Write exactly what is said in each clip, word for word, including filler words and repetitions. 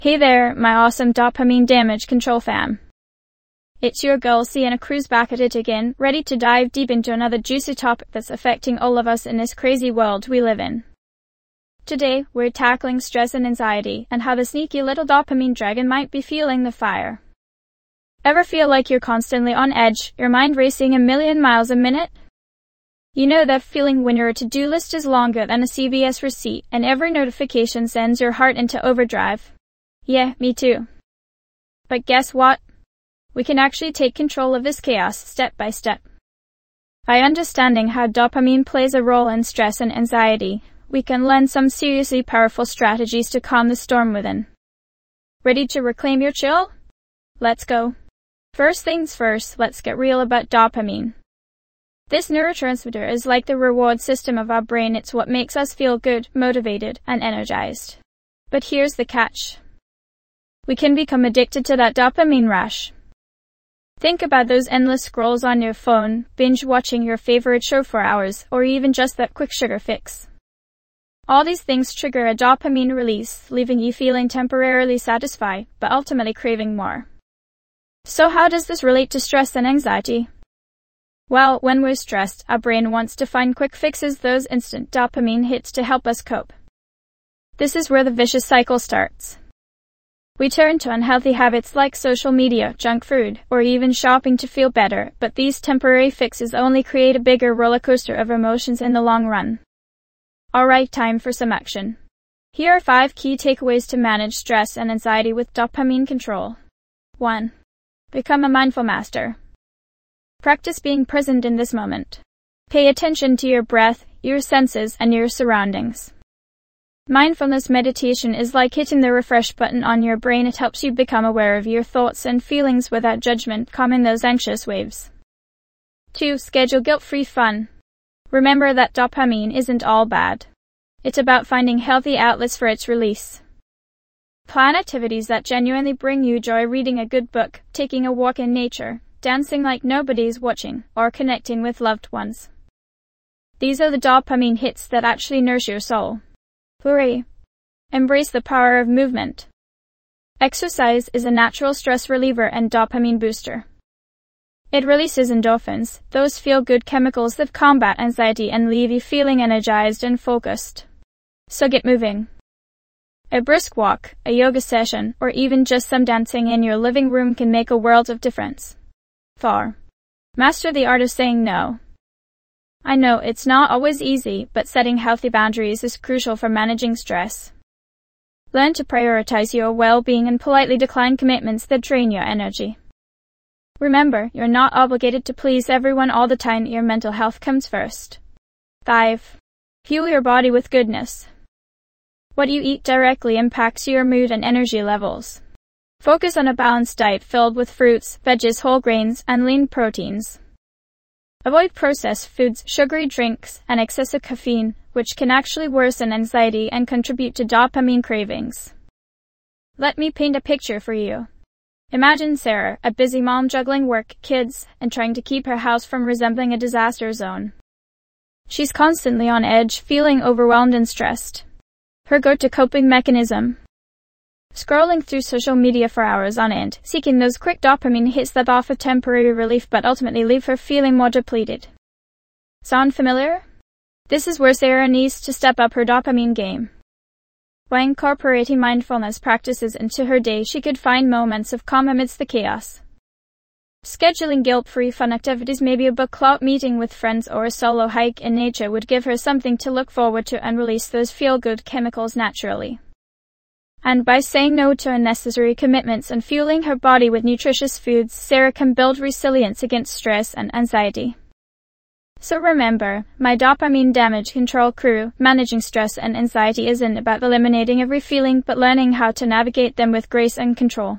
Hey there, my awesome dopamine damage control fam. It's your girl Sienna Cruz back at it again, ready to dive deep into another juicy topic that's affecting all of us in this crazy world we live in. Today, we're tackling stress and anxiety, and how the sneaky little dopamine dragon might be fueling the fire. Ever feel like you're constantly on edge, your mind racing a million miles a minute? You know that feeling when your to-do list is longer than a C V S receipt, and every notification sends your heart into overdrive? Yeah, me too. But guess what? We can actually take control of this chaos step by step. By understanding how dopamine plays a role in stress and anxiety, we can learn some seriously powerful strategies to calm the storm within. Ready to reclaim your chill? Let's go. First things first, let's get real about dopamine. This neurotransmitter is like the reward system of our brain. It's what makes us feel good, motivated, and energized. But here's the catch. We can become addicted to that dopamine rush. Think about those endless scrolls on your phone, binge watching your favorite show for hours, or even just that quick sugar fix. All these things trigger a dopamine release, leaving you feeling temporarily satisfied, but ultimately craving more. So how does this relate to stress and anxiety? Well, when we're stressed, our brain wants to find quick fixes, those instant dopamine hits to help us cope. This is where the vicious cycle starts. We turn to unhealthy habits like social media, junk food, or even shopping to feel better, but these temporary fixes only create a bigger roller coaster of emotions in the long run. Alright, time for some action. Here are five key takeaways to manage stress and anxiety with dopamine control. one. Become a mindful master. Practice being present in this moment. Pay attention to your breath, your senses, and your surroundings. Mindfulness meditation is like hitting the refresh button on your brain. It helps you become aware of your thoughts and feelings without judgment, calming those anxious waves. two. Schedule guilt-free fun. Remember that dopamine isn't all bad. It's about finding healthy outlets for its release. Plan activities that genuinely bring you joy, reading a good book, taking a walk in nature, dancing like nobody's watching, or connecting with loved ones. These are the dopamine hits that actually nourish your soul. three. Embrace the power of movement. Exercise is a natural stress reliever and dopamine booster. It releases endorphins, those feel-good chemicals that combat anxiety and leave you feeling energized and focused. So get moving. A brisk walk, a yoga session, or even just some dancing in your living room can make a world of difference. four. Master the art of saying no. I know it's not always easy, but setting healthy boundaries is crucial for managing stress. Learn to prioritize your well-being and politely decline commitments that drain your energy. Remember, you're not obligated to please everyone all the time. Your mental health comes first. five. Fuel your body with goodness. What you eat directly impacts your mood and energy levels. Focus on a balanced diet filled with fruits, veggies, whole grains, and lean proteins. Avoid processed foods, sugary drinks, and excessive caffeine, which can actually worsen anxiety and contribute to dopamine cravings. Let me paint a picture for you. Imagine Sarah, a busy mom juggling work, kids, and trying to keep her house from resembling a disaster zone. She's constantly on edge, feeling overwhelmed and stressed. Her go-to coping mechanism? Scrolling through social media for hours on end, seeking those quick dopamine hits that offer temporary relief but ultimately leave her feeling more depleted. Sound familiar? This is where Sarah needs to step up her dopamine game. By incorporating mindfulness practices into her day, she could find moments of calm amidst the chaos. Scheduling guilt-free fun activities, maybe a book club, meeting with friends, or a solo hike in nature would give her something to look forward to and release those feel-good chemicals naturally. And by saying no to unnecessary commitments and fueling her body with nutritious foods, Sarah can build resilience against stress and anxiety. So remember, my dopamine damage control crew, managing stress and anxiety isn't about eliminating every feeling but learning how to navigate them with grace and control.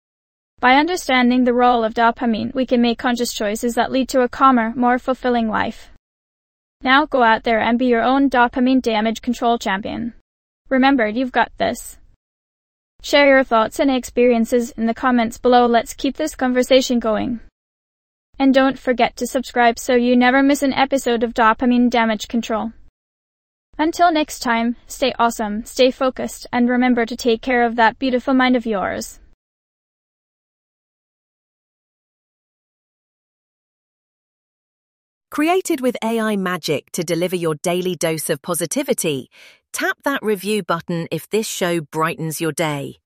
By understanding the role of dopamine, we can make conscious choices that lead to a calmer, more fulfilling life. Now go out there and be your own dopamine damage control champion. Remember, you've got this. Share your thoughts and experiences in the comments below. Let's keep this conversation going. And don't forget to subscribe so you never miss an episode of Dopamine Damage Control. Until next time, stay awesome, stay focused, and remember to take care of that beautiful mind of yours. Created with A I magic to deliver your daily dose of positivity, tap that review button if this show brightens your day.